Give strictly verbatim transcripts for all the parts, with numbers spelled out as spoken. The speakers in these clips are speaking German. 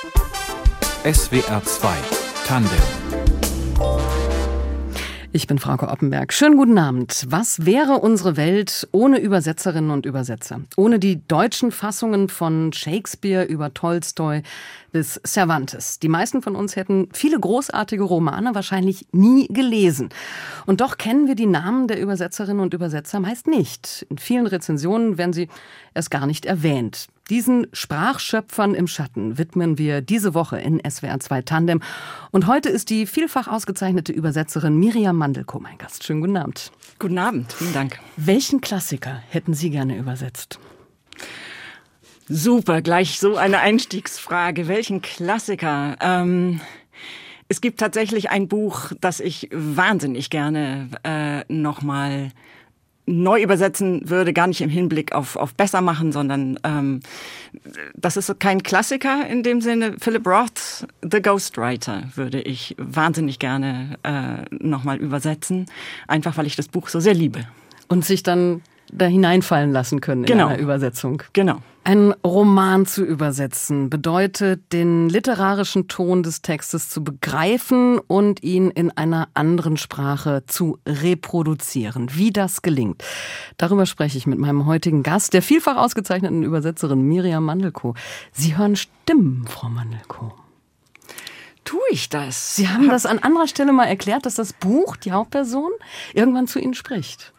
S W R zwei Tandem. Ich bin Frauke Oppenberg. Schönen guten Abend. Was wäre unsere Welt ohne Übersetzerinnen und Übersetzer? Ohne die deutschen Fassungen von Shakespeare über Tolstoi bis Cervantes. Die meisten von uns hätten viele großartige Romane wahrscheinlich nie gelesen. Und doch kennen wir die Namen der Übersetzerinnen und Übersetzer meist nicht. In vielen Rezensionen werden sie erst gar nicht erwähnt. Diesen Sprachschöpfern im Schatten widmen wir diese Woche in S W R zwei Tandem. Und heute ist die vielfach ausgezeichnete Übersetzerin Miriam Mandelkow mein Gast. Schönen guten Abend. Guten Abend, vielen Dank. Welchen Klassiker hätten Sie gerne übersetzt? Super, gleich so eine Einstiegsfrage. Welchen Klassiker? Ähm, es gibt tatsächlich ein Buch, das ich wahnsinnig gerne äh, nochmal neu übersetzen würde, gar nicht im Hinblick auf, auf besser machen, sondern ähm, das ist kein Klassiker in dem Sinne. Philip Roth, The Ghostwriter, würde ich wahnsinnig gerne äh, nochmal übersetzen, einfach weil ich das Buch so sehr liebe. Und sich dann da hineinfallen lassen können in genau. einer Übersetzung. Genau. Ein Roman zu übersetzen bedeutet, den literarischen Ton des Textes zu begreifen und ihn in einer anderen Sprache zu reproduzieren. Wie das gelingt, darüber spreche ich mit meinem heutigen Gast, der vielfach ausgezeichneten Übersetzerin Miriam Mandelkow. Sie hören Stimmen, Frau Mandelkow. Tue ich das? Sie haben das an anderer Stelle mal erklärt, dass das Buch, die Hauptperson, irgendwann zu Ihnen spricht.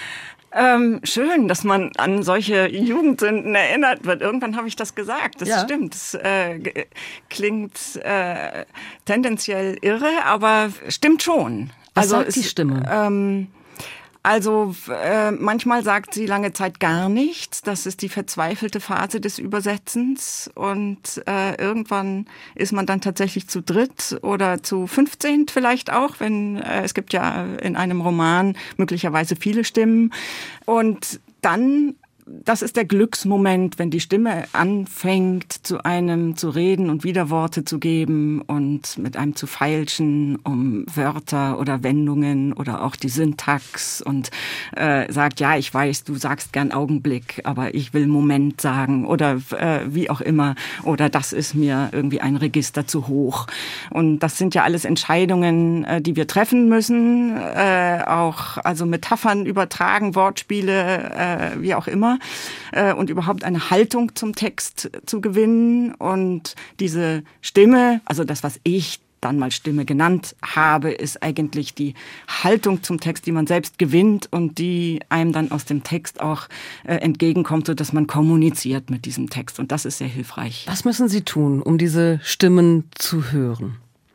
Ähm, schön, dass man an solche Jugendsünden erinnert wird. Irgendwann habe ich das gesagt. Das ja. stimmt. Das äh, g- klingt äh, tendenziell irre, aber stimmt schon. Was also sagt es, die Stimme? Ähm, Also äh, manchmal sagt sie lange Zeit gar nichts. Das ist die verzweifelte Phase des Übersetzens. Und äh, irgendwann ist man dann tatsächlich zu dritt oder zu fünfzehn vielleicht auch, wenn äh, es gibt ja in einem Roman möglicherweise viele Stimmen. Und dann, das ist der Glücksmoment, wenn die Stimme anfängt, zu einem zu reden und Widerworte zu geben und mit einem zu feilschen um Wörter oder Wendungen oder auch die Syntax und äh, sagt, ja, ich weiß, du sagst gern Augenblick, aber ich will Moment sagen oder äh, wie auch immer. Oder das ist mir irgendwie ein Register zu hoch. Und das sind ja alles Entscheidungen, äh, die wir treffen müssen, äh, auch also Metaphern übertragen, Wortspiele, äh, wie auch immer. Und überhaupt eine Haltung zum Text zu gewinnen. Und diese Stimme, also das, was ich dann mal Stimme genannt habe, ist eigentlich die Haltung zum Text, die man selbst gewinnt und die einem dann aus dem Text auch äh, entgegenkommt, sodass man kommuniziert mit diesem Text. Und das ist sehr hilfreich. Was müssen Sie tun, um diese Stimmen zu hören?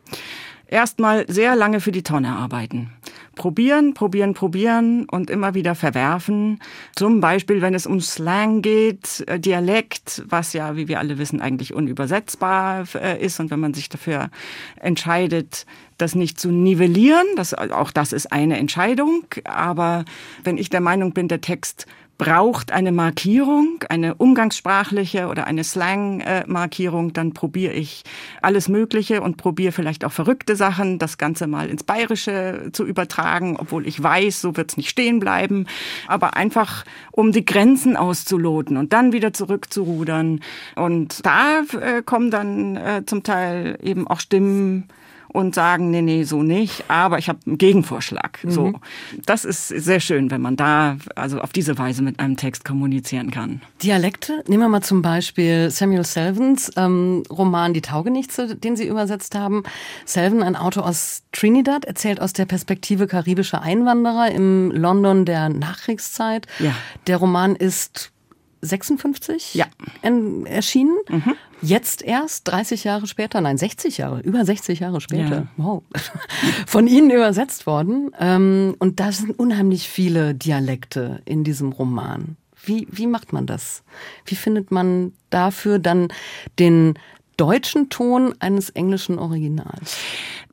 Erstmal sehr lange für die Tonne arbeiten. Probieren, probieren, probieren und immer wieder verwerfen. Zum Beispiel, wenn es um Slang geht, Dialekt, was ja, wie wir alle wissen, eigentlich unübersetzbar ist. Und wenn man sich dafür entscheidet, das nicht zu nivellieren, das, auch das ist eine Entscheidung. Aber wenn ich der Meinung bin, der Text braucht eine Markierung, eine umgangssprachliche oder eine Slang-Markierung, dann probiere ich alles Mögliche und probiere vielleicht auch verrückte Sachen, das Ganze mal ins Bayerische zu übertragen, obwohl ich weiß, so wird es nicht stehen bleiben, aber einfach, um die Grenzen auszuloten und dann wieder zurückzurudern. Und da äh, kommen dann äh, zum Teil eben auch Stimmen und sagen, nee, nee, so nicht, aber ich habe einen Gegenvorschlag. Mhm. So, das ist sehr schön, wenn man da also auf diese Weise mit einem Text kommunizieren kann. Dialekte, nehmen wir mal zum Beispiel Samuel Selvens ähm, Roman Die Taugenichtse, den Sie übersetzt haben. Selven, ein Autor aus Trinidad, erzählt aus der Perspektive karibischer Einwanderer im London der Nachkriegszeit. Ja. Der Roman ist sechsundfünfzig ja. erschienen. Mhm. Jetzt erst, dreißig Jahre später, nein, sechzig Jahre, über sechzig Jahre später, ja. wow, von Ihnen übersetzt worden. Und da sind unheimlich viele Dialekte in diesem Roman. Wie, wie macht man das? Wie findet man dafür dann den deutschen Ton eines englischen Originals?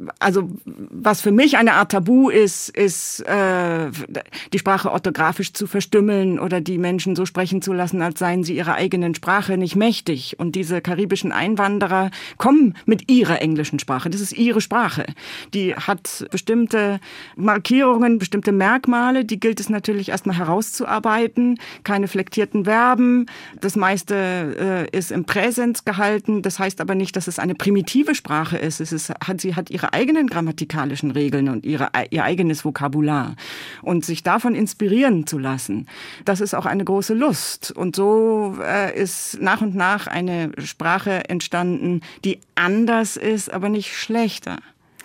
also was für mich eine Art Tabu ist, ist äh, die Sprache orthografisch zu verstümmeln oder die Menschen so sprechen zu lassen, als seien sie ihrer eigenen Sprache nicht mächtig. Und diese karibischen Einwanderer kommen mit ihrer englischen Sprache. Das ist ihre Sprache. Die hat bestimmte Markierungen, bestimmte Merkmale, die gilt es natürlich erstmal herauszuarbeiten. Keine flektierten Verben. Das meiste äh, ist im Präsens gehalten. Das heißt aber nicht, dass es eine primitive Sprache ist. Es ist hat, sie hat ihre eigenen grammatikalischen Regeln und ihre, ihr eigenes Vokabular. Und sich davon inspirieren zu lassen, das ist auch eine große Lust. Und so äh, ist nach und nach eine Sprache entstanden, die anders ist, aber nicht schlechter.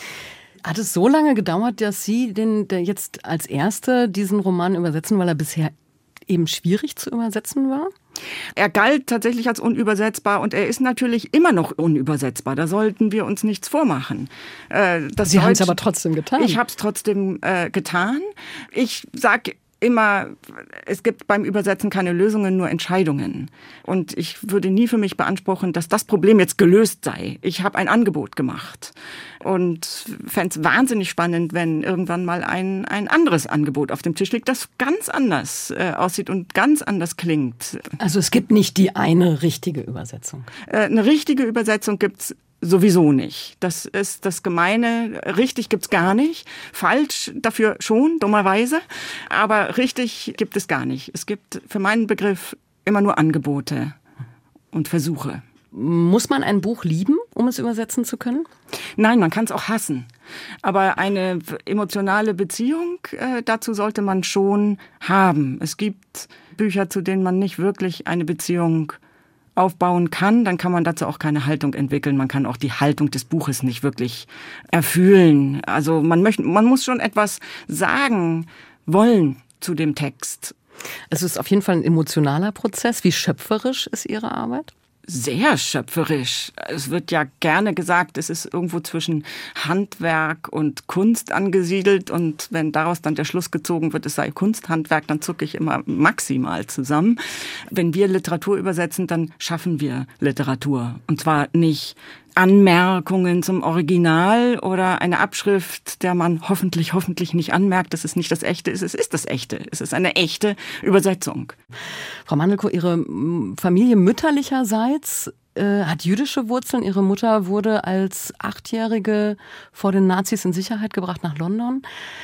Hat es so lange gedauert, dass Sie den der jetzt als Erste diesen Roman übersetzen, weil er bisher eben schwierig zu übersetzen war? Er galt tatsächlich als unübersetzbar und er ist natürlich immer noch unübersetzbar. Da sollten wir uns nichts vormachen. Äh, das Sie haben es aber trotzdem getan. Ich habe es trotzdem äh, getan. Ich sage immer, es gibt beim Übersetzen keine Lösungen, nur Entscheidungen. Und ich würde nie für mich beanspruchen, dass das Problem jetzt gelöst sei. Ich habe ein Angebot gemacht und fände es wahnsinnig spannend, wenn irgendwann mal ein, ein anderes Angebot auf dem Tisch liegt, das ganz anders äh, aussieht und ganz anders klingt. Also es gibt nicht die eine richtige Übersetzung. Äh, eine richtige Übersetzung gibt's sowieso nicht. Das ist das Gemeine. Richtig gibt's gar nicht. Falsch dafür schon, dummerweise. Aber richtig gibt es gar nicht. Es gibt für meinen Begriff immer nur Angebote und Versuche. Muss man ein Buch lieben, um es übersetzen zu können? Nein, man kann es auch hassen. Aber eine emotionale Beziehung, äh, dazu sollte man schon haben. Es gibt Bücher, zu denen man nicht wirklich eine Beziehung aufbauen kann, dann kann man dazu auch keine Haltung entwickeln. Man kann auch die Haltung des Buches nicht wirklich erfüllen. Also man möchte, man muss schon etwas sagen wollen zu dem Text. Es ist auf jeden Fall ein emotionaler Prozess. Wie schöpferisch ist Ihre Arbeit? Sehr schöpferisch. Es wird ja gerne gesagt, es ist irgendwo zwischen Handwerk und Kunst angesiedelt. Und wenn daraus dann der Schluss gezogen wird, es sei Kunsthandwerk, dann zucke ich immer maximal zusammen. Wenn wir Literatur übersetzen, dann schaffen wir Literatur. Und zwar nicht Anmerkungen zum Original oder eine Abschrift, der man hoffentlich, hoffentlich nicht anmerkt, dass es nicht das Echte ist. Es ist das Echte. Es ist eine echte Übersetzung. Frau Mandelko, Ihre Familie mütterlicherseits äh, hat jüdische Wurzeln. Ihre Mutter wurde als Achtjährige vor den Nazis in Sicherheit gebracht nach London.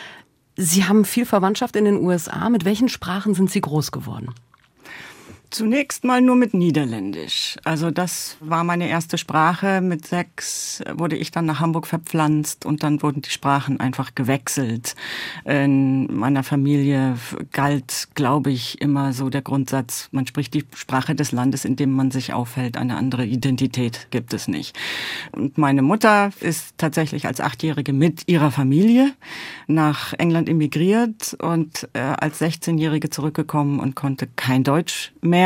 Sie haben viel Verwandtschaft in den U S A. Mit welchen Sprachen sind Sie groß geworden? Zunächst mal nur mit Niederländisch. Also das war meine erste Sprache. Mit sechs wurde ich dann nach Hamburg verpflanzt und dann wurden die Sprachen einfach gewechselt. In meiner Familie galt, glaube ich, immer so der Grundsatz, man spricht die Sprache des Landes, in dem man sich aufhält. Eine andere Identität gibt es nicht. Und meine Mutter ist tatsächlich als Achtjährige mit ihrer Familie nach England emigriert und äh, als sechzehnjährige zurückgekommen und konnte kein Deutsch mehr.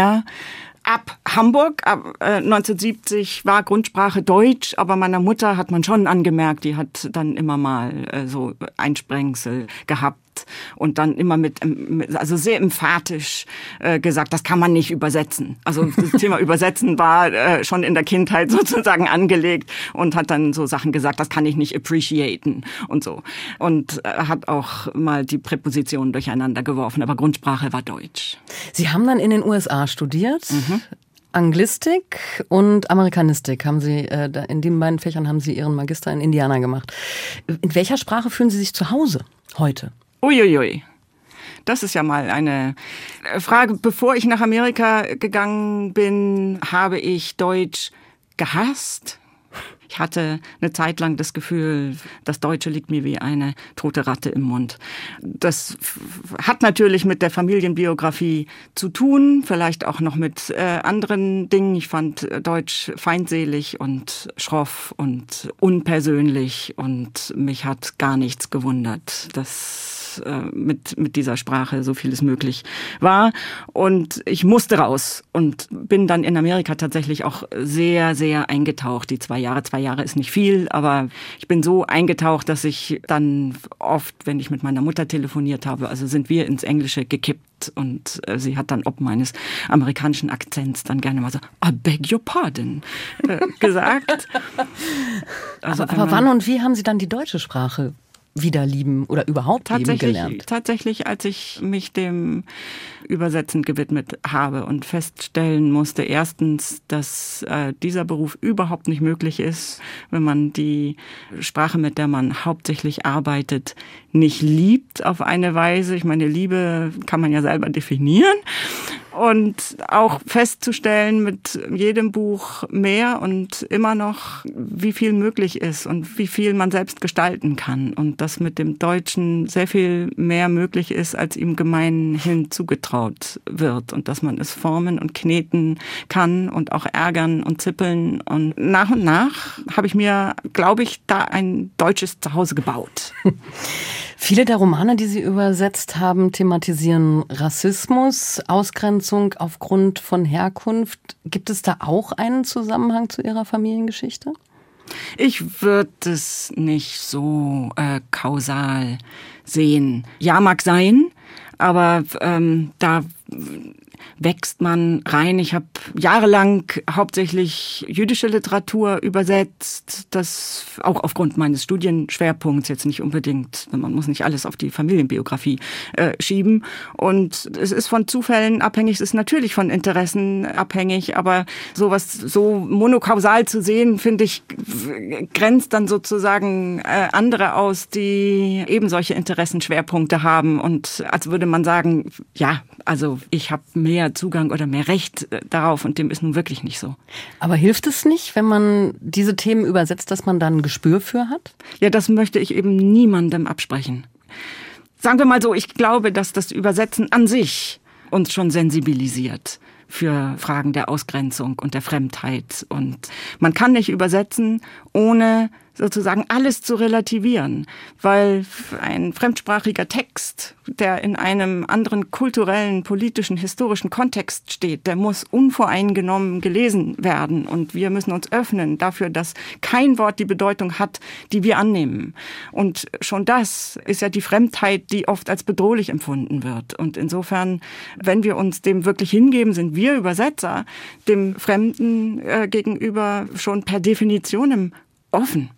Ab Hamburg, ab äh, neunzehnhundertsiebzig war Grundsprache Deutsch, aber meiner Mutter hat man schon angemerkt, die hat dann immer mal äh, so Einsprengsel gehabt und dann immer mit, also sehr emphatisch äh, gesagt, das kann man nicht übersetzen. Also das Thema Übersetzen war äh, schon in der Kindheit sozusagen angelegt und hat dann so Sachen gesagt, das kann ich nicht appreciaten und so. Und äh, hat auch mal die Präpositionen durcheinander geworfen, aber Grundsprache war Deutsch. Sie haben dann in den U S A studiert. Mhm. Anglistik und Amerikanistik haben Sie, äh, in den beiden Fächern haben Sie Ihren Magister in Indiana gemacht. In welcher Sprache fühlen Sie sich zu Hause heute? Uiuiui. Das ist ja mal eine Frage. Bevor ich nach Amerika gegangen bin, habe ich Deutsch gehasst. Ich hatte eine Zeit lang das Gefühl, das Deutsche liegt mir wie eine tote Ratte im Mund. Das hat natürlich mit der Familienbiografie zu tun, vielleicht auch noch mit äh, anderen Dingen. Ich fand Deutsch feindselig und schroff und unpersönlich und mich hat gar nichts gewundert, dass mit mit dieser Sprache so vieles möglich war. Und ich musste raus und bin dann in Amerika tatsächlich auch sehr, sehr eingetaucht. Die zwei Jahre, zwei Jahre ist nicht viel, aber ich bin so eingetaucht, dass ich dann oft, wenn ich mit meiner Mutter telefoniert habe, also sind wir ins Englische gekippt und äh, sie hat dann ob meines amerikanischen Akzents dann gerne mal so, I beg your pardon, äh, gesagt. Also aber aber wann und wie haben Sie dann die deutsche Sprache wieder lieben oder überhaupt lieben gelernt? Tatsächlich, als ich mich dem Übersetzen gewidmet habe und feststellen musste, erstens, dass äh, dieser Beruf überhaupt nicht möglich ist, wenn man die Sprache, mit der man hauptsächlich arbeitet, nicht liebt auf eine Weise. Ich meine, Liebe kann man ja selber definieren. Und auch festzustellen mit jedem Buch mehr und immer noch, wie viel möglich ist und wie viel man selbst gestalten kann. Und dass mit dem Deutschen sehr viel mehr möglich ist, als ihm gemeinhin zugetraut wird. Und dass man es formen und kneten kann und auch ärgern und zippeln. Und nach und nach habe ich mir, glaube ich, da ein deutsches Zuhause gebaut. Viele der Romane, die Sie übersetzt haben, thematisieren Rassismus, Ausgrenzung aufgrund von Herkunft. Gibt es da auch einen Zusammenhang zu Ihrer Familiengeschichte? Ich würde es nicht so äh, kausal sehen. Ja, mag sein, aber ähm, da wächst man rein. Ich habe jahrelang hauptsächlich jüdische Literatur übersetzt, das auch aufgrund meines Studienschwerpunkts, jetzt nicht unbedingt, man muss nicht alles auf die Familienbiografie äh, schieben. Und es ist von Zufällen abhängig, es ist natürlich von Interessen abhängig, aber sowas so monokausal zu sehen, finde ich, grenzt dann sozusagen äh, andere aus, die eben solche Interessenschwerpunkte haben. Und als würde man sagen, ja, also ich habe mehr Zugang oder mehr Recht darauf und dem ist nun wirklich nicht so. Aber hilft es nicht, wenn man diese Themen übersetzt, dass man dann ein Gespür für hat? Ja, das möchte ich eben niemandem absprechen. Sagen wir mal so, ich glaube, dass das Übersetzen an sich uns schon sensibilisiert für Fragen der Ausgrenzung und der Fremdheit. Und man kann nicht übersetzen, ohne sozusagen alles zu relativieren, weil ein fremdsprachiger Text, der in einem anderen kulturellen, politischen, historischen Kontext steht, der muss unvoreingenommen gelesen werden und wir müssen uns öffnen dafür, dass kein Wort die Bedeutung hat, die wir annehmen. Und schon das ist ja die Fremdheit, die oft als bedrohlich empfunden wird. Und insofern, wenn wir uns dem wirklich hingeben, sind wir Übersetzer dem Fremden äh, gegenüber schon per Definition offen.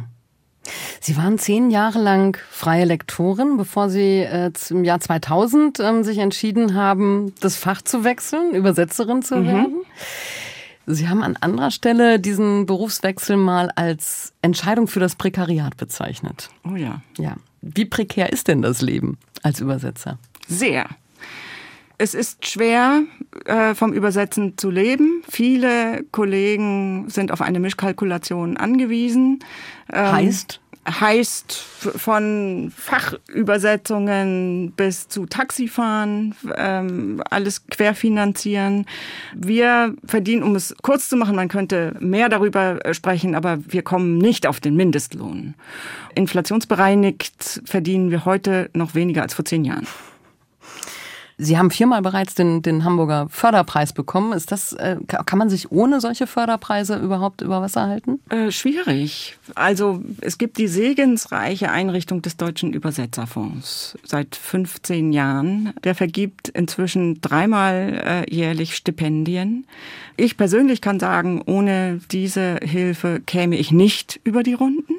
Sie waren zehn Jahre lang freie Lektorin, bevor Sie äh, im Jahr zweitausend ähm, sich entschieden haben, das Fach zu wechseln, Übersetzerin zu werden. Mhm. Sie haben an anderer Stelle diesen Berufswechsel mal als Entscheidung für das Prekariat bezeichnet. Oh ja. Ja. Wie prekär ist denn das Leben als Übersetzer? Sehr. Es ist schwer, vom Übersetzen zu leben. Viele Kollegen sind auf eine Mischkalkulation angewiesen. Heißt? Heißt von Fachübersetzungen bis zu Taxifahren, alles querfinanzieren. Wir verdienen, um es kurz zu machen, man könnte mehr darüber sprechen, aber wir kommen nicht auf den Mindestlohn. Inflationsbereinigt verdienen wir heute noch weniger als vor zehn Jahren. Sie haben viermal bereits den, den Hamburger Förderpreis bekommen. Ist das, äh, kann man sich ohne solche Förderpreise überhaupt über Wasser halten? Äh, schwierig. Also es gibt die segensreiche Einrichtung des Deutschen Übersetzerfonds seit fünfzehn Jahren. Der vergibt inzwischen dreimal äh, jährlich Stipendien. Ich persönlich kann sagen, ohne diese Hilfe käme ich nicht über die Runden.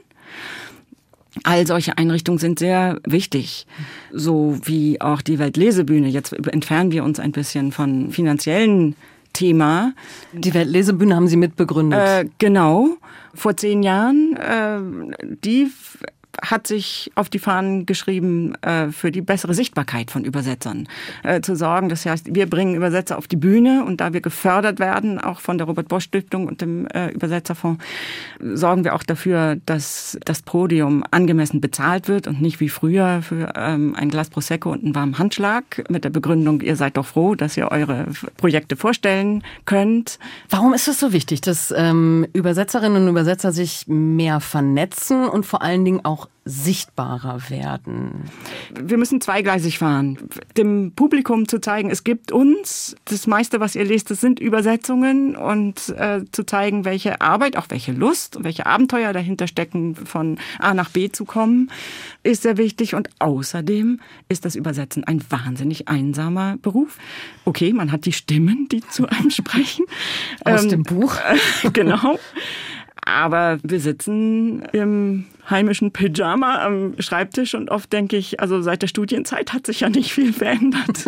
All solche Einrichtungen sind sehr wichtig, so wie auch die Weltlesebühne. Jetzt entfernen wir uns ein bisschen von finanziellen Thema. Die Weltlesebühne haben Sie mitbegründet. Äh, genau, vor zehn Jahren. Äh, die hat sich auf die Fahnen geschrieben, äh, für die bessere Sichtbarkeit von Übersetzern äh, zu sorgen. Das heißt, wir bringen Übersetzer auf die Bühne und da wir gefördert werden, auch von der Robert-Bosch-Stiftung und dem äh, Übersetzerfonds, sorgen wir auch dafür, dass das Podium angemessen bezahlt wird und nicht wie früher für ähm, ein Glas Prosecco und einen warmen Handschlag mit der Begründung, ihr seid doch froh, dass ihr eure Projekte vorstellen könnt. Warum ist es so wichtig, dass ähm, Übersetzerinnen und Übersetzer sich mehr vernetzen und vor allen Dingen auch sichtbarer werden? Wir müssen zweigleisig fahren. Dem Publikum zu zeigen, es gibt uns, das meiste, was ihr lest, das sind Übersetzungen und äh, zu zeigen, welche Arbeit, auch welche Lust und welche Abenteuer dahinter stecken, von A nach B zu kommen, ist sehr wichtig. Und außerdem ist das Übersetzen ein wahnsinnig einsamer Beruf. Okay, man hat die Stimmen, die zu einem sprechen. Aus ähm, dem Buch. Genau. Aber wir sitzen im heimischen Pyjama am Schreibtisch und oft denke ich, also seit der Studienzeit hat sich ja nicht viel verändert.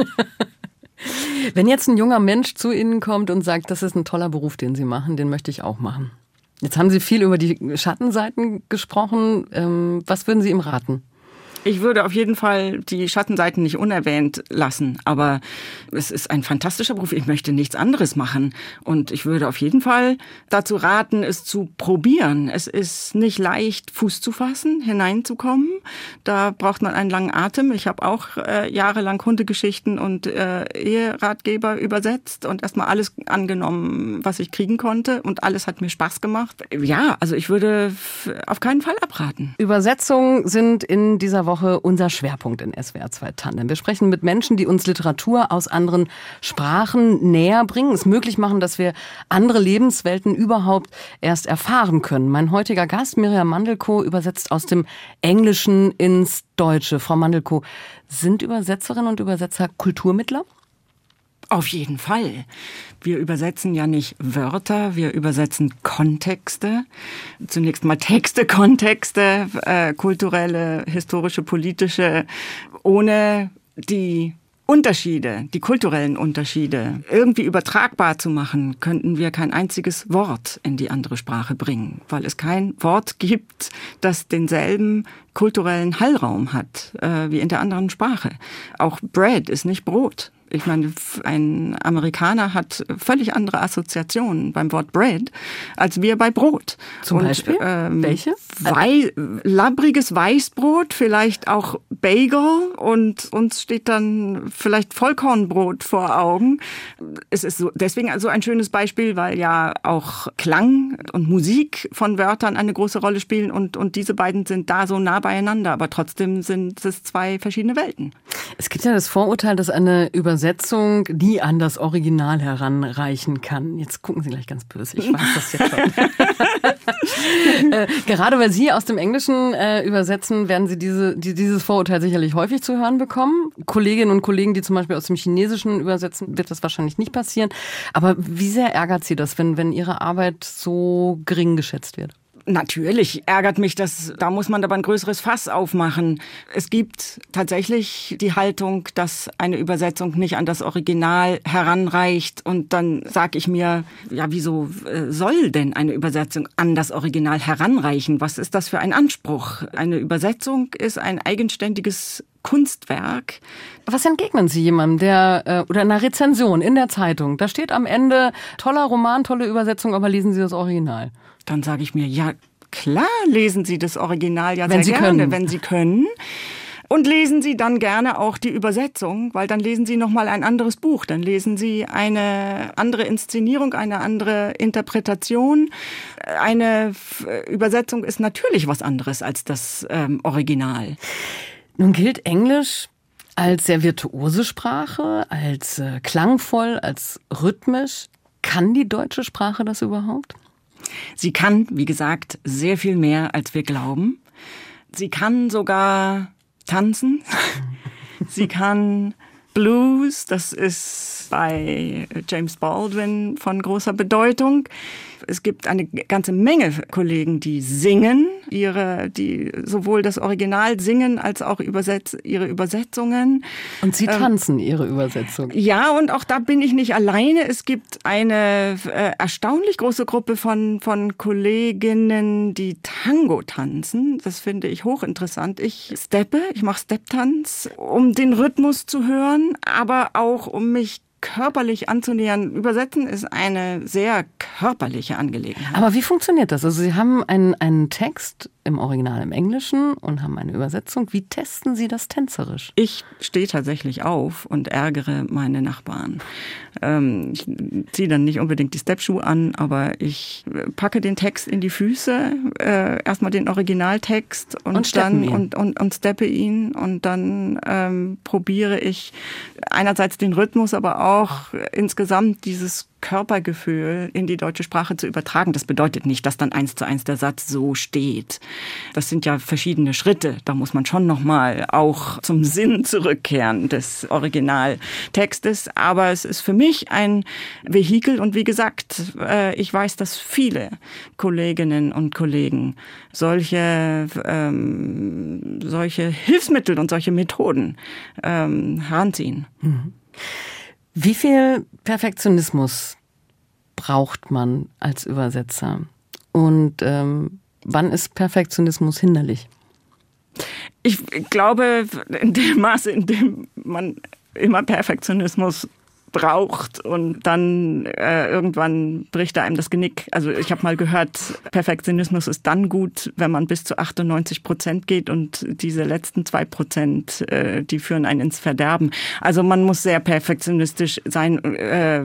Wenn jetzt ein junger Mensch zu Ihnen kommt und sagt, das ist ein toller Beruf, den Sie machen, den möchte ich auch machen. Jetzt haben Sie viel über die Schattenseiten gesprochen. Was würden Sie ihm raten? Ich würde auf jeden Fall die Schattenseiten nicht unerwähnt lassen, aber es ist ein fantastischer Beruf. Ich möchte nichts anderes machen und ich würde auf jeden Fall dazu raten, es zu probieren. Es ist nicht leicht, Fuß zu fassen, hineinzukommen. Da braucht man einen langen Atem. Ich habe auch äh, jahrelang Hundegeschichten und äh, Eheratgeber übersetzt und erstmal alles angenommen, was ich kriegen konnte und alles hat mir Spaß gemacht. Ja, also ich würde auf keinen Fall abraten. Übersetzungen sind in dieser Woche Woche unser Schwerpunkt in S W R zwei Tandem. Wir sprechen mit Menschen, die uns Literatur aus anderen Sprachen näher bringen, es möglich machen, dass wir andere Lebenswelten überhaupt erst erfahren können. Mein heutiger Gast, Mirjam Mandelkow, übersetzt aus dem Englischen ins Deutsche. Frau Mandelkow, sind Übersetzerinnen und Übersetzer Kulturmittler? Auf jeden Fall. Wir übersetzen ja nicht Wörter, wir übersetzen Kontexte. Zunächst mal Texte, Kontexte, äh, kulturelle, historische, politische. Ohne die Unterschiede, die kulturellen Unterschiede irgendwie übertragbar zu machen, könnten wir kein einziges Wort in die andere Sprache bringen, weil es kein Wort gibt, das denselben kulturellen Hallraum hat äh, wie in der anderen Sprache. Auch Bread ist nicht Brot. Ich meine, ein Amerikaner hat völlig andere Assoziationen beim Wort Bread als wir bei Brot. Zum Und, Beispiel? Ähm, Welche? Wei- labbriges Weißbrot, vielleicht auch Bagel und uns steht dann vielleicht Vollkornbrot vor Augen. Es ist so, deswegen also ein schönes Beispiel, weil ja auch Klang und Musik von Wörtern eine große Rolle spielen und, und diese beiden sind da so nah beieinander, aber trotzdem sind es zwei verschiedene Welten. Es gibt ja das Vorurteil, dass eine Übersetzung nie an das Original heranreichen kann. Jetzt gucken Sie gleich ganz böse, ich weiß das jetzt schon. äh, gerade weil Sie aus dem Englischen äh, übersetzen, werden Sie diese, die, dieses Vorurteil sicherlich häufig zu hören bekommen. Kolleginnen und Kollegen, die zum Beispiel aus dem Chinesischen übersetzen, wird das wahrscheinlich nicht passieren. Aber wie sehr ärgert Sie das, wenn, wenn Ihre Arbeit so gering geschätzt wird? Natürlich ärgert mich das, da muss man aber ein größeres Fass aufmachen. Es gibt tatsächlich die Haltung, dass eine Übersetzung nicht an das Original heranreicht und dann sage ich mir, ja, wieso soll denn eine Übersetzung an das Original heranreichen? Was ist das für ein Anspruch? Eine Übersetzung ist ein eigenständiges Kunstwerk. Was entgegnen Sie jemandem, der oder einer Rezension in der Zeitung, da steht am Ende, toller Roman, tolle Übersetzung, aber lesen Sie das Original? Dann sage ich mir, ja klar, lesen Sie das Original ja wenn sehr Sie gerne, können. wenn Sie können. Und lesen Sie dann gerne auch die Übersetzung, weil dann lesen Sie nochmal ein anderes Buch. Dann lesen Sie eine andere Inszenierung, eine andere Interpretation. Eine Übersetzung ist natürlich was anderes als das ähm, Original. Nun gilt Englisch als sehr virtuose Sprache, als äh, klangvoll, als rhythmisch. Kann die deutsche Sprache das überhaupt? Sie kann, wie gesagt, sehr viel mehr, als wir glauben. Sie kann sogar tanzen. Sie kann Blues, das ist bei James Baldwin von großer Bedeutung. Es gibt eine ganze Menge Kollegen, die singen, ihre, die sowohl das Original singen als auch übersetz, ihre Übersetzungen. Und Sie ähm, tanzen Ihre Übersetzung. Ja, und auch da bin ich nicht alleine. Es gibt eine äh, erstaunlich große Gruppe von, von Kolleginnen, die Tango tanzen. Das finde ich hochinteressant. Ich steppe, ich mache Stepptanz, um den Rhythmus zu hören, aber auch um mich körperlich anzunähern. Übersetzen ist eine sehr körperliche Angelegenheit. Aber wie funktioniert das? Also Sie haben einen, einen Text, im Original im Englischen und haben eine Übersetzung. Wie testen Sie das tänzerisch? Ich stehe tatsächlich auf und ärgere meine Nachbarn. Ähm, ich ziehe dann nicht unbedingt die Steppschuhe an, aber ich packe den Text in die Füße, äh, erstmal den Originaltext und, und dann ihn. und, und, und steppe ihn und dann ähm, probiere ich einerseits den Rhythmus, aber auch insgesamt dieses Körpergefühl in die deutsche Sprache zu übertragen. Das bedeutet nicht, dass dann eins zu eins der Satz so steht. Das sind ja verschiedene Schritte. Da muss man schon nochmal auch zum Sinn zurückkehren des Originaltextes. Aber es ist für mich ein Vehikel und wie gesagt, ich weiß, dass viele Kolleginnen und Kollegen solche, ähm, solche Hilfsmittel und solche Methoden ähm, heranziehen. Mhm. Wie viel Perfektionismus braucht man als Übersetzer? Und ähm, wann ist Perfektionismus hinderlich? Ich glaube, in dem Maße, in dem man immer Perfektionismus braucht und dann äh, irgendwann bricht da einem das Genick. Also ich habe mal gehört, Perfektionismus ist dann gut, wenn man bis zu achtundneunzig Prozent geht und diese letzten zwei Prozent, äh, die führen einen ins Verderben. Also man muss sehr perfektionistisch sein. Äh,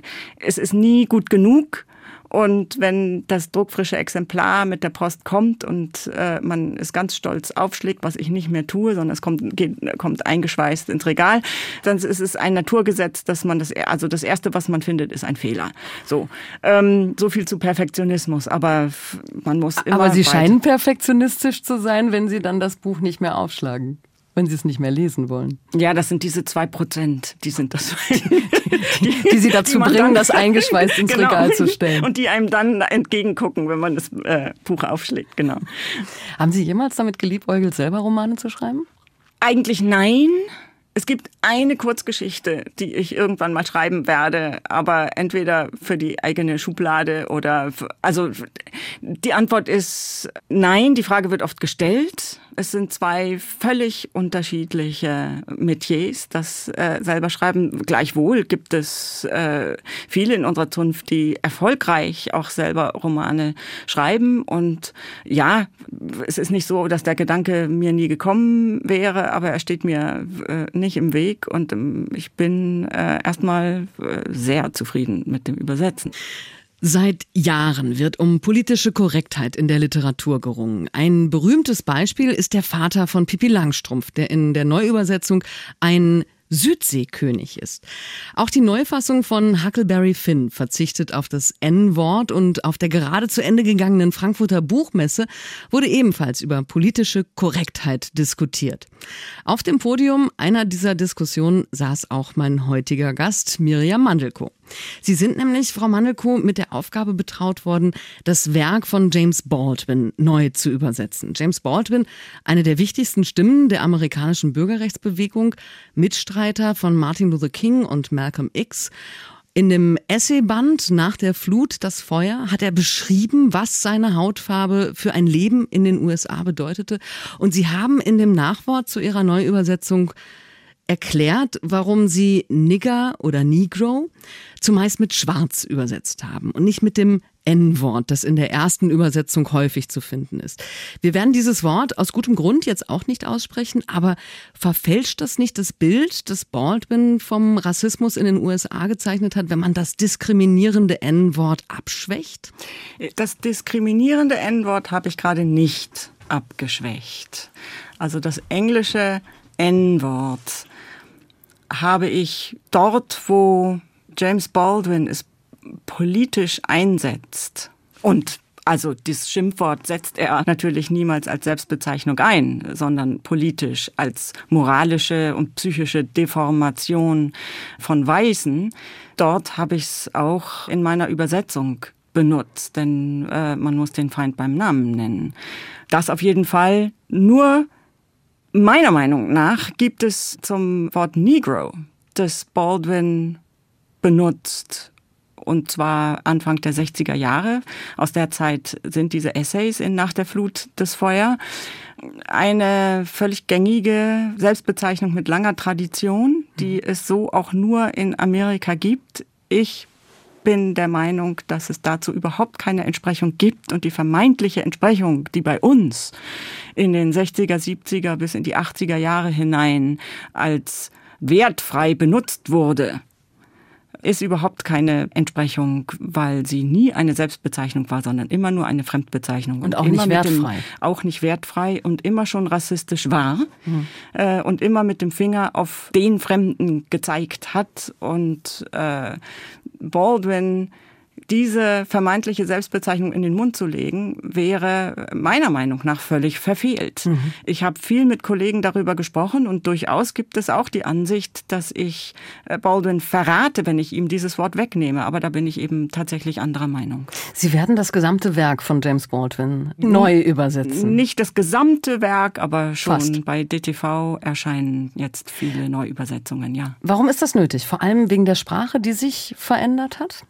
es ist nie gut genug. Und wenn das druckfrische Exemplar mit der Post kommt und äh, man es ganz stolz aufschlägt, was ich nicht mehr tue, sondern es kommt, geht, kommt eingeschweißt ins Regal, dann ist es ein Naturgesetz, dass man das, also das Erste, was man findet, ist ein Fehler. So, ähm, so viel zu Perfektionismus, aber man muss immer. Aber Sie weiter. scheinen perfektionistisch zu sein, wenn Sie dann das Buch nicht mehr aufschlagen. Wenn Sie es nicht mehr lesen wollen. Ja, das sind diese zwei Prozent, die sind das. die, die Sie dazu die bringen, dann, das eingeschweißt ins genau, Regal zu stellen. Und die einem dann entgegengucken, wenn man das äh, Buch aufschlägt, genau. Haben Sie jemals damit geliebäugelt, selber Romane zu schreiben? Eigentlich nein. Es gibt eine Kurzgeschichte, die ich irgendwann mal schreiben werde, aber entweder für die eigene Schublade oder, also die Antwort ist nein, die Frage wird oft gestellt. Es sind zwei völlig unterschiedliche Metiers, das äh, selber schreiben. Gleichwohl gibt es äh, viele in unserer Zunft, die erfolgreich auch selber Romane schreiben. Und ja, es ist nicht so, dass der Gedanke mir nie gekommen wäre, aber er steht mir äh, nicht im Weg. Und ähm, ich bin äh, erstmal äh, sehr zufrieden mit dem Übersetzen. Seit Jahren wird um politische Korrektheit in der Literatur gerungen. Ein berühmtes Beispiel ist der Vater von Pippi Langstrumpf, der in der Neuübersetzung ein Südseekönig ist. Auch die Neufassung von Huckleberry Finn verzichtet auf das En-Wort und auf der gerade zu Ende gegangenen Frankfurter Buchmesse wurde ebenfalls über politische Korrektheit diskutiert. Auf dem Podium einer dieser Diskussionen saß auch mein heutiger Gast, Mirjam Mandelkow. Sie sind nämlich, Frau Mandelkow, mit der Aufgabe betraut worden, das Werk von James Baldwin neu zu übersetzen. James Baldwin, eine der wichtigsten Stimmen der amerikanischen Bürgerrechtsbewegung, Mitstreiter von Martin Luther King und Malcolm X. In dem Essayband Nach der Flut, das Feuer, hat er beschrieben, was seine Hautfarbe für ein Leben in den U S A bedeutete. Und Sie haben in dem Nachwort zu Ihrer Neuübersetzung erklärt, warum Sie Nigger oder Negro zumeist mit Schwarz übersetzt haben und nicht mit dem En-Wort, das in der ersten Übersetzung häufig zu finden ist. Wir werden dieses Wort aus gutem Grund jetzt auch nicht aussprechen, aber verfälscht das nicht das Bild, das Baldwin vom Rassismus in den U S A gezeichnet hat, wenn man das diskriminierende En-Wort abschwächt? Das diskriminierende En-Wort habe ich gerade nicht abgeschwächt. Also das englische En-Wort habe ich dort, wo James Baldwin es politisch einsetzt. Und also dieses Schimpfwort setzt er natürlich niemals als Selbstbezeichnung ein, sondern politisch als moralische und psychische Deformation von Weißen. Dort habe ich es auch in meiner Übersetzung benutzt, denn äh, man muss den Feind beim Namen nennen. Das auf jeden Fall. Nur meiner Meinung nach gibt es zum Wort Negro, das Baldwin benutzt, und zwar Anfang der sechziger Jahre. Aus der Zeit sind diese Essays in Nach der Flut, das Feuer. Eine völlig gängige Selbstbezeichnung mit langer Tradition, die es so auch nur in Amerika gibt. Ich bin der Meinung, dass es dazu überhaupt keine Entsprechung gibt und die vermeintliche Entsprechung, die bei uns in den sechziger, siebziger bis in die achtziger Jahre hinein als wertfrei benutzt wurde, ist überhaupt keine Entsprechung, weil sie nie eine Selbstbezeichnung war, sondern immer nur eine Fremdbezeichnung. Und, und auch nicht wertfrei. Dem, auch nicht wertfrei und immer schon rassistisch war mhm. äh, und immer mit dem Finger auf den Fremden gezeigt hat. Und äh, Baldwin diese vermeintliche Selbstbezeichnung in den Mund zu legen, wäre meiner Meinung nach völlig verfehlt. Mhm. Ich habe viel mit Kollegen darüber gesprochen und durchaus gibt es auch die Ansicht, dass ich Baldwin verrate, wenn ich ihm dieses Wort wegnehme. Aber da bin ich eben tatsächlich anderer Meinung. Sie werden das gesamte Werk von James Baldwin neu übersetzen? Nicht das gesamte Werk, aber schon Fast. Bei D T V erscheinen jetzt viele Neuübersetzungen, ja. Warum ist das nötig? Vor allem wegen der Sprache, die sich verändert hat?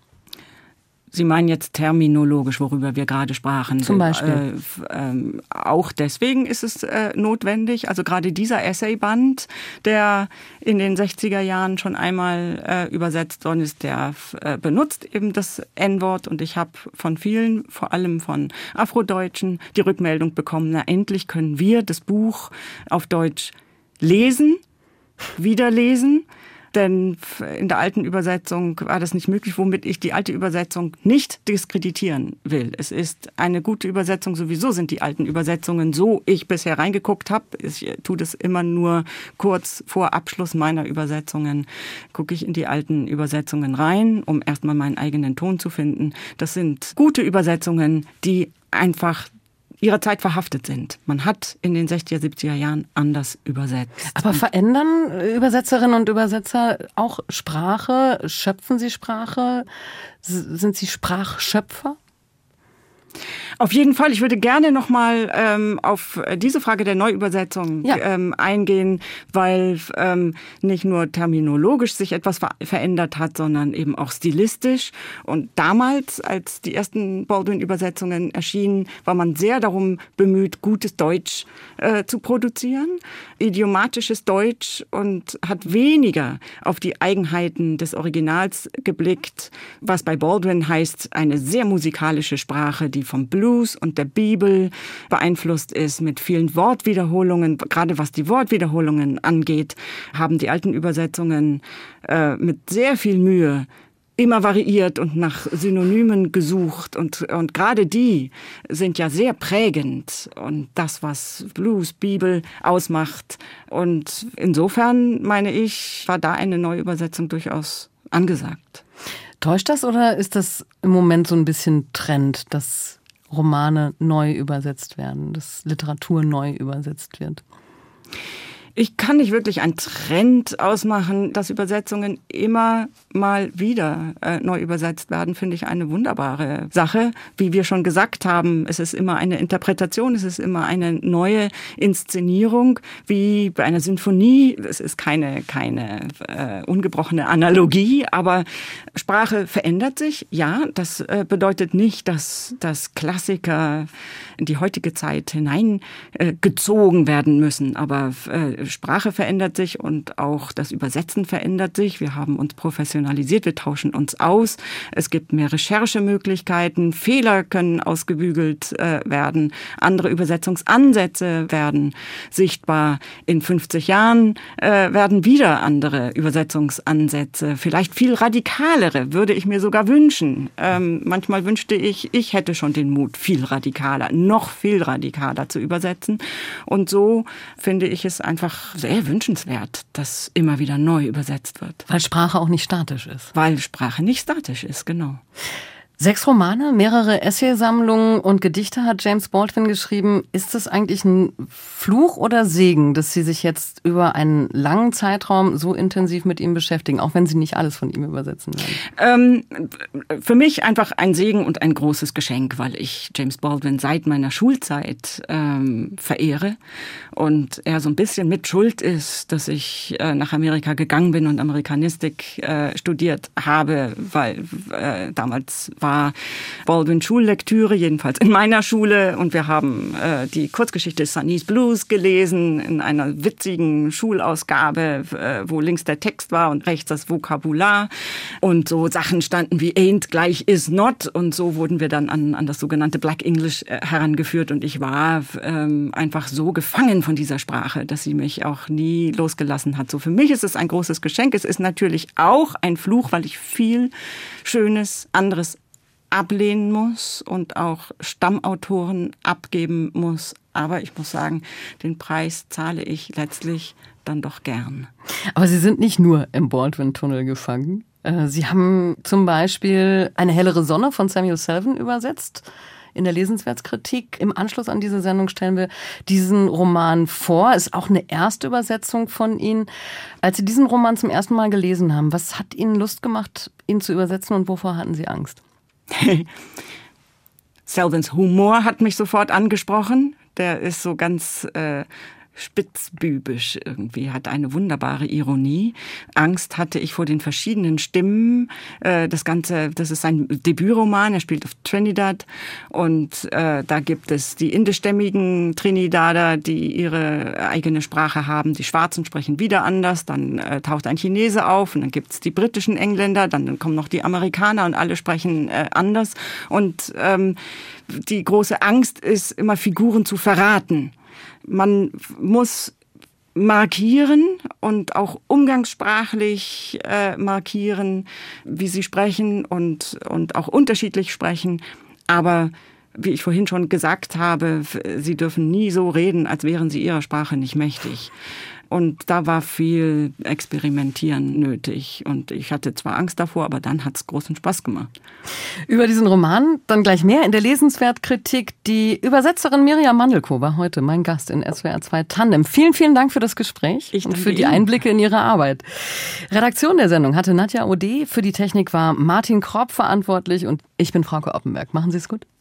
Sie meinen jetzt terminologisch, worüber wir gerade sprachen. Zum Beispiel. Äh, äh, auch deswegen ist es äh, notwendig. Also gerade dieser Essayband, der in den sechziger Jahren schon einmal äh, übersetzt worden ist, der äh, benutzt eben das En-Wort. Und ich habe von vielen, vor allem von Afrodeutschen, die Rückmeldung bekommen, na endlich können wir das Buch auf Deutsch lesen, wiederlesen. Denn in der alten Übersetzung war das nicht möglich, womit ich die alte Übersetzung nicht diskreditieren will. Es ist eine gute Übersetzung, sowieso sind die alten Übersetzungen so, ich bisher reingeguckt habe. Ich tue das immer nur kurz vor Abschluss meiner Übersetzungen, gucke ich in die alten Übersetzungen rein, um erstmal meinen eigenen Ton zu finden. Das sind gute Übersetzungen, die einfach ihrer Zeit verhaftet sind. Man hat in den sechziger, siebziger Jahren anders übersetzt. Aber verändern Übersetzerinnen und Übersetzer auch Sprache? Schöpfen sie Sprache? Sind sie Sprachschöpfer? Auf jeden Fall. Ich würde gerne noch mal ähm, auf diese Frage der Neuübersetzung ja. ähm, eingehen, weil ähm, nicht nur terminologisch sich etwas ver- verändert hat, sondern eben auch stilistisch. Und damals, als die ersten Baldwin-Übersetzungen erschienen, war man sehr darum bemüht, gutes Deutsch äh, zu produzieren, idiomatisches Deutsch, und hat weniger auf die Eigenheiten des Originals geblickt, was bei Baldwin heißt, eine sehr musikalische Sprache, die vom Blues und der Bibel beeinflusst ist, mit vielen Wortwiederholungen. Gerade was die Wortwiederholungen angeht, haben die alten Übersetzungen äh, mit sehr viel Mühe immer variiert und nach Synonymen gesucht. Und, und gerade die sind ja sehr prägend und das, was Blues, Bibel ausmacht. Und insofern, meine ich, war da eine Neuübersetzung durchaus angesagt. Täuscht das oder ist das im Moment so ein bisschen Trend, dass Romane neu übersetzt werden, dass Literatur neu übersetzt wird? Ich kann nicht wirklich einen Trend ausmachen, dass Übersetzungen immer mal wieder äh, neu übersetzt werden, finde ich eine wunderbare Sache. Wie wir schon gesagt haben, es ist immer eine Interpretation, es ist immer eine neue Inszenierung, wie bei einer Sinfonie. Es ist keine, keine äh, ungebrochene Analogie, aber Sprache verändert sich. Ja, das äh, bedeutet nicht, dass, dass Klassiker in die heutige Zeit hineingezogen äh, werden müssen, aber äh, Sprache verändert sich und auch das Übersetzen verändert sich. Wir haben uns professionalisiert, wir tauschen uns aus. Es gibt mehr Recherchemöglichkeiten, Fehler können ausgebügelt äh, werden, andere Übersetzungsansätze werden sichtbar. In fünfzig Jahren äh, werden wieder andere Übersetzungsansätze, vielleicht viel radikalere, würde ich mir sogar wünschen. Ähm, manchmal wünschte ich, ich hätte schon den Mut, viel radikaler, noch viel radikaler zu übersetzen. Und so finde ich es einfach sehr wünschenswert, dass immer wieder neu übersetzt wird. Weil Sprache auch nicht statisch ist. Weil Sprache nicht statisch ist, genau. Sechs Romane, mehrere Essaysammlungen und Gedichte hat James Baldwin geschrieben. Ist es eigentlich ein Fluch oder Segen, dass Sie sich jetzt über einen langen Zeitraum so intensiv mit ihm beschäftigen, auch wenn Sie nicht alles von ihm übersetzen werden? Ähm, für mich einfach ein Segen und ein großes Geschenk, weil ich James Baldwin seit meiner Schulzeit ähm, verehre und er so ein bisschen mit Schuld ist, dass ich äh, nach Amerika gegangen bin und Amerikanistik äh, studiert habe, weil äh, damals war war Baldwin-Schullektüre, jedenfalls in meiner Schule. Und wir haben äh, die Kurzgeschichte Sunny's Blues gelesen in einer witzigen Schulausgabe, äh, wo links der Text war und rechts das Vokabular. Und so Sachen standen wie ain't gleich is not. Und so wurden wir dann an, an das sogenannte Black English äh, herangeführt. Und ich war ähm, einfach so gefangen von dieser Sprache, dass sie mich auch nie losgelassen hat. So für mich ist es ein großes Geschenk. Es ist natürlich auch ein Fluch, weil ich viel Schönes, anderes ablehnen muss und auch Stammautoren abgeben muss. Aber ich muss sagen, den Preis zahle ich letztlich dann doch gern. Aber Sie sind nicht nur im Baldwin-Tunnel gefangen. Sie haben zum Beispiel Eine hellere Sonne von Samuel Selvin übersetzt. In der Lesenswertskritik im Anschluss an diese Sendung stellen wir diesen Roman vor. Ist auch eine erste Übersetzung von Ihnen. Als Sie diesen Roman zum ersten Mal gelesen haben, was hat Ihnen Lust gemacht, ihn zu übersetzen und wovor hatten Sie Angst? Selvins Humor hat mich sofort angesprochen. Der ist so ganz äh, spitzbübisch irgendwie, hat eine wunderbare Ironie. Angst hatte ich vor den verschiedenen Stimmen. Äh, das Ganze, das ist ein Debütroman, er spielt auf Trinidad und äh, da gibt es die indischstämmigen Trinidader, die ihre eigene Sprache haben. Die Schwarzen sprechen wieder anders, dann äh, taucht ein Chinese auf und dann gibt es die britischen Engländer, dann, dann kommen noch die Amerikaner und alle sprechen äh, anders. Und ähm, die große Angst ist, immer Figuren zu verraten. Man muss markieren und auch umgangssprachlich äh, markieren, wie sie sprechen und, und auch unterschiedlich sprechen. Aber wie ich vorhin schon gesagt habe, sie dürfen nie so reden, als wären sie ihrer Sprache nicht mächtig. Und da war viel Experimentieren nötig. Und ich hatte zwar Angst davor, aber dann hat es großen Spaß gemacht. Über diesen Roman dann gleich mehr in der Lesenswertkritik. Die Übersetzerin Mirjam Mandelko war heute mein Gast in S W R zwei Tandem. Vielen, vielen Dank für das Gespräch ich und für die Ihnen. Einblicke in Ihre Arbeit. Redaktion der Sendung hatte Nadja Ode. Für die Technik war Martin Kropp verantwortlich und ich bin Frauke Oppenberg. Machen Sie es gut.